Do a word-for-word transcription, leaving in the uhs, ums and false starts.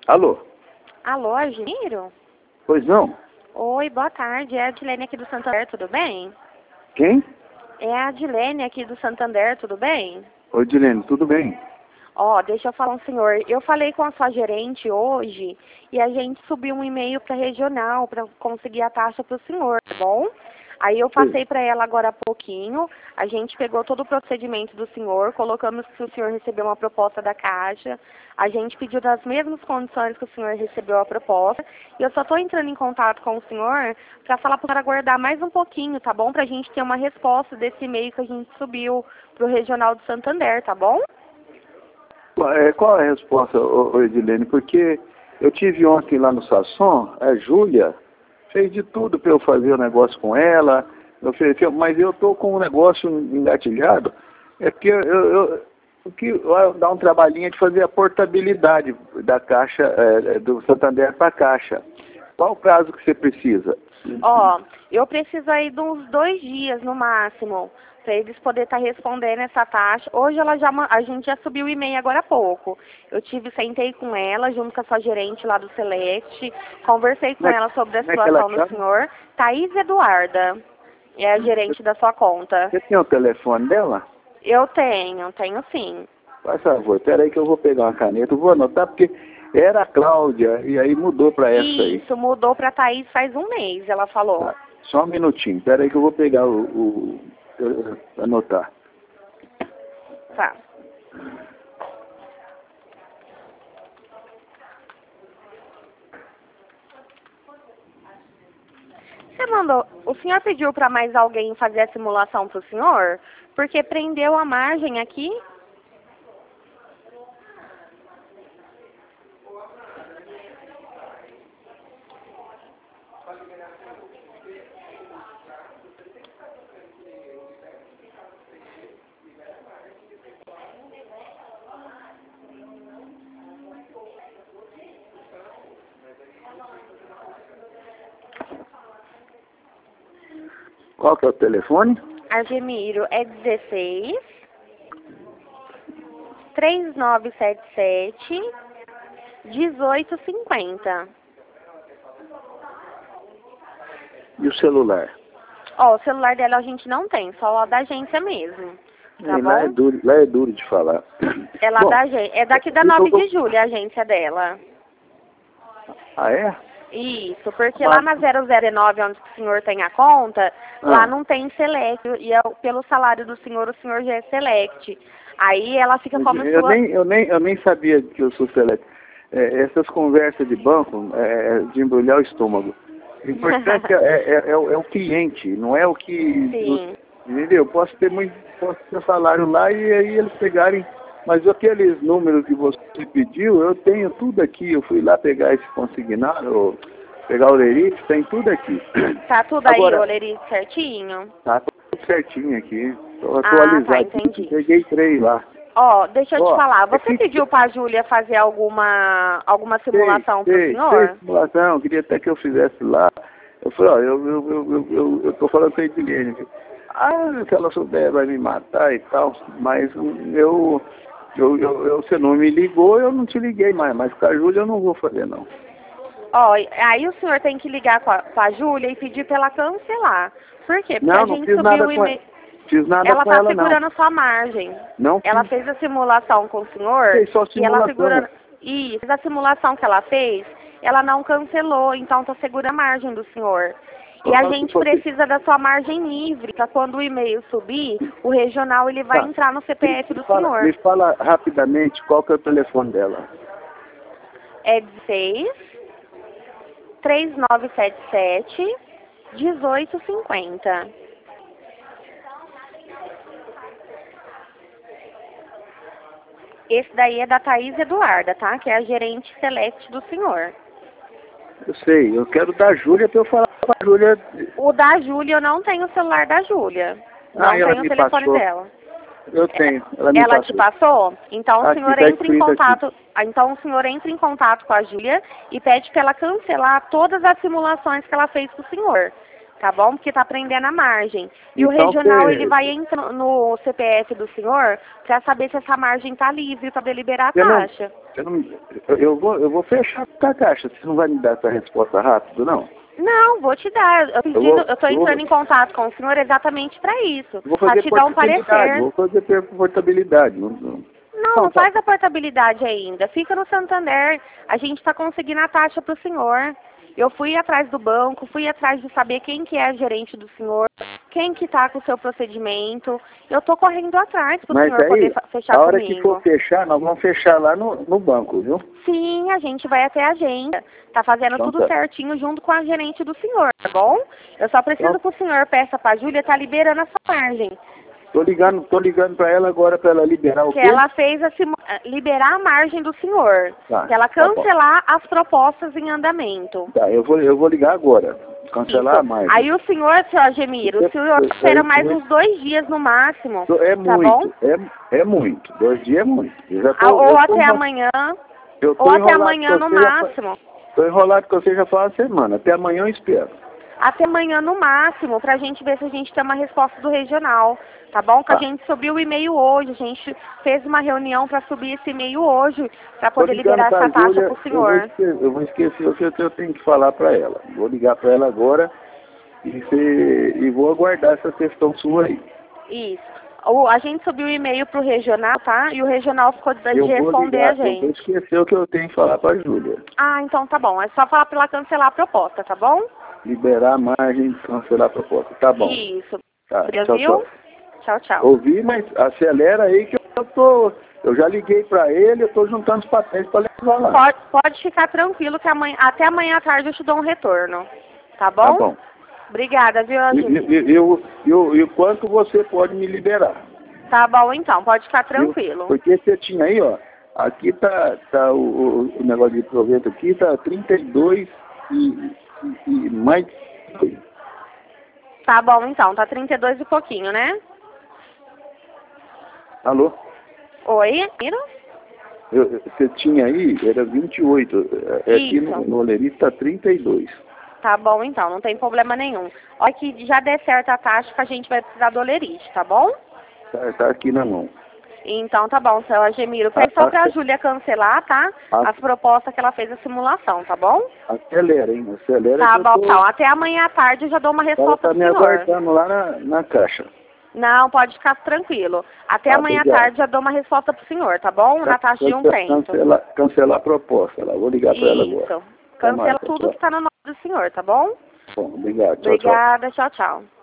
Alô? Alô, Argemiro? Pois não? Oi, boa tarde. É a Adilene aqui do Santander, tudo bem? Quem? É a Adilene aqui do Santander, tudo bem? Oi, Dilene, tudo bem? Ó, deixa eu falar um senhor. Eu falei com a sua gerente hoje e a gente subiu um e-mail para regional para conseguir a taxa para o senhor, tá bom? Aí eu passei para ela agora há pouquinho, a gente pegou todo o procedimento do senhor, colocamos que o senhor recebeu uma proposta da Caixa, a gente pediu das mesmas condições que o senhor recebeu a proposta, e eu só estou entrando em contato com o senhor para falar para o senhor aguardar mais um pouquinho, tá bom? Para a gente ter uma resposta desse e-mail que a gente subiu para o Regional do Santander, tá bom? Qual é, qual é a resposta, ô, ô, Edilene? Porque eu tive ontem lá no Sasson, a Júlia fez de tudo para eu fazer o negócio com ela, ofereceu, mas eu estou com um negócio engatilhado, é porque eu, eu, o que dá um trabalhinho é de fazer a portabilidade da Caixa, é, do Santander para a Caixa. Qual o prazo que você precisa? Ó, eu preciso aí de uns dois dias no máximo, para eles poderem estar respondendo essa taxa. Hoje ela já, a gente já subiu o e-mail agora há pouco. Eu tive, sentei com ela, junto com a sua gerente lá do Select, conversei com Como é, ela sobre a como é que ela situação do chama? senhor. Thaís Eduarda é a gerente da sua conta. Você tem o telefone dela? Eu tenho, tenho sim. Faz favor, espera aí que eu vou pegar uma caneta, eu vou anotar, porque era a Cláudia, e aí mudou para essa aí. Isso, mudou para Thaís faz um mês, ela falou. Tá, só um minutinho, espera aí que eu vou pegar o... o eu, anotar. Tá. Você mandou, o senhor pediu para mais alguém fazer a simulação para o senhor? Porque prendeu a margem aqui. Qual que é o telefone? Argemiro é dezesseis, três nove sete sete, dezoito cinquenta. E o celular? Ó, o celular dela a gente não tem, só o da agência mesmo. Tá É, lá, é bom? duro, lá é duro de falar. É lá Bom, da agência, é daqui da então nove eu- de julho a agência dela. Ah, é? Isso, porque Mas- lá na zero zero nove, onde o senhor tem a conta, Ah. lá não tem select, e é, pelo salário do senhor, o senhor já é select. Aí ela fica como Eu sua... nem, eu, nem, eu nem sabia que eu sou select. É, essas conversas de banco, é, de embrulhar o estômago. O importante é, é, é, o, é o cliente, não é o que... Sim. Entendeu? Eu posso ter muito posso ter salário lá e aí eles pegarem... Mas aqueles números que você pediu, eu tenho tudo aqui. Eu fui lá pegar esse consignado, pegar o lerite, tem tudo aqui. Tá tudo Agora, aí, Olerite, certinho? tá tudo certinho aqui. Estou Ah, atualizado. tá, entendi. Peguei três lá. Ó, deixa eu te Ó, falar, é você que- pediu pra Júlia fazer alguma, alguma simulação pro Sei, sei, senhor? sei, simulação, queria até que eu fizesse lá. Eu falei, ó, eu, eu, eu, eu, eu, eu tô falando com a Edilene. Ah, se ela souber vai me matar e tal, mas eu, eu, eu, eu, você não me ligou, eu não te liguei mais, mas com a Júlia eu não vou fazer não. Ó, aí o senhor tem que ligar com a, com a Júlia e pedir pra ela cancelar. Por quê? Porque Não, a não gente fiz subiu nada o com e-mail. ela. Fiz nada Ela com tá ela não. segurando a sua margem. Não Ela fiz. fez a simulação com o senhor Fez só e ela simulação. segurando. Isso, fez a simulação que ela fez, ela não cancelou, então tá segura a margem do senhor. E a Só se gente fosse- precisa da sua margem livre, para quando o e-mail subir, o regional ele vai Tá. entrar no C P F do Me fala, senhor. me fala rapidamente qual que é o telefone dela. É dezesseis, três nove sete sete, dezoito cinquenta. Esse daí é da Thaís Eduarda, tá? Que é a gerente select do senhor. Eu sei, eu quero da Júlia para eu falar com a Júlia. O da Júlia, eu não tenho o celular da Júlia. Não Ah, ela tenho o me telefone passou. dela. Eu tenho, ela me Ela passou. te passou? Então o Aqui, senhor tá entra em escrito contato. ah, Então o senhor entra em contato com a Júlia e pede para ela cancelar todas as simulações que ela fez com o senhor. Tá bom? Porque tá prendendo a margem. E o Então, regional você- ele vai entrar no C P F do senhor para saber se essa margem tá livre para deliberar a Você não, taxa. Você não, eu, eu, vou, eu vou fechar com a caixa. Você não vai me dar essa resposta rápido, não? Não, vou te dar. Eu Eu vou- estou eu entrando vou- em contato com o senhor exatamente para isso. Vou Para fazer te dar um portabilidade. parecer. Vou fazer per- portabilidade. Não, não. Não, Então, não tá. faz a portabilidade ainda. Fica no Santander. A gente está conseguindo a taxa para o senhor. Eu fui atrás do banco, fui atrás de saber quem que é gerente do senhor, quem que está com o seu procedimento. Eu estou correndo atrás para o Mas senhor aí, poder fa- fechar a hora comigo. que for fechar, nós vamos fechar lá no, no banco, viu? Sim, a gente vai até a agenda. Tá fazendo Então tudo tá. certinho junto com a gerente do senhor, tá bom? Eu só preciso Então- que o senhor peça pra Júlia tá liberando a sua margem. Tô ligando, tô ligando pra ela agora pra ela liberar o Que quê? ela fez a simu- eh, liberar a margem do senhor. Tá, Que ela tá bom. cancelar as propostas em andamento. Tá, eu vou, eu vou ligar agora. Cancelar Isso. a margem. Aí o senhor, seu Agemiro, o senhor Eu- espera eu- mais eu- uns dois dias no máximo. É tá muito, bom? é, é muito. Dois dias é muito. Eu já tô, Ah, ou eu tô até enro- amanhã, eu tô ou até enrolado amanhã com no você já fa- máximo. Tô enrolado com você já faz uma semana. Até amanhã eu espero. Até amanhã no máximo, pra gente ver se a gente tem uma resposta do regional, tá bom? Que a Tá. gente subiu o e-mail hoje, a gente fez uma reunião pra subir esse e-mail hoje, pra Tô poder ligando liberar pra essa taxa Júlia, pro eu vou senhor. esquecer, eu vou esquecer o que eu eu tenho que falar pra ela. Vou ligar pra ela agora e, você- e vou aguardar essa questão sua aí. Isso. O, a gente subiu o e-mail pro regional, tá? E o regional ficou de Eu vou responder ligar, a eu vou gente. esquecer o que eu tenho que falar pra Júlia. Ah, então tá bom. É só falar pra ela cancelar a proposta, tá bom? Liberar a margem, cancelar a proposta. Tá bom. Isso. Tá, Você tchau, viu? tchau. Tchau, tchau. Ouvi, mas acelera aí que eu tô. Eu já liguei pra ele, eu tô juntando os papéis pra levar lá. Pode, pode ficar tranquilo que amanhã, até amanhã à tarde eu te dou um retorno. Tá bom? Tá bom. Obrigada, viu, E, Agemiro? e, e, eu- eu- e o quanto você pode me liberar? Tá bom então, pode ficar Viu? tranquilo. Porque você tinha aí, ó. Aqui tá, tá o, o, o negócio de proveito aqui, tá trinta e dois e, e, e mais. Tá bom então, tá trinta e dois e pouquinho, né? Alô? Oi, Miro? Eu- eu- Você tinha aí, era vinte e oito. é, Aqui Isso. no, no Olerista tá trinta e dois. Tá bom então, não tem problema nenhum. Olha que já der certo a taxa que a gente vai precisar do olerite, tá bom? Tá, tá aqui na mão. Então tá bom, seu Agemiro. Pede Ah, só pra ah, Júlia cancelar, tá? ah. As propostas que ela fez a simulação, tá bom? Acelera, hein? Acelera. Tá que eu bom, tô- então. Até amanhã à tarde eu já dou uma Ela resposta tá pro me senhor. aguardando lá na, na caixa. Não, pode ficar tranquilo. Até Tá, amanhã à obrigado. tarde já dou uma resposta pro senhor, tá bom? Na taxa de um Cance- cento. Cancela, cancelar a proposta lá. Vou ligar pra ela agora. Isso. Até mais, Cancela tudo tchau. que tá no nome do senhor, tá bom? Bom, obrigado. Tchau, tchau. Obrigada, tchau, tchau.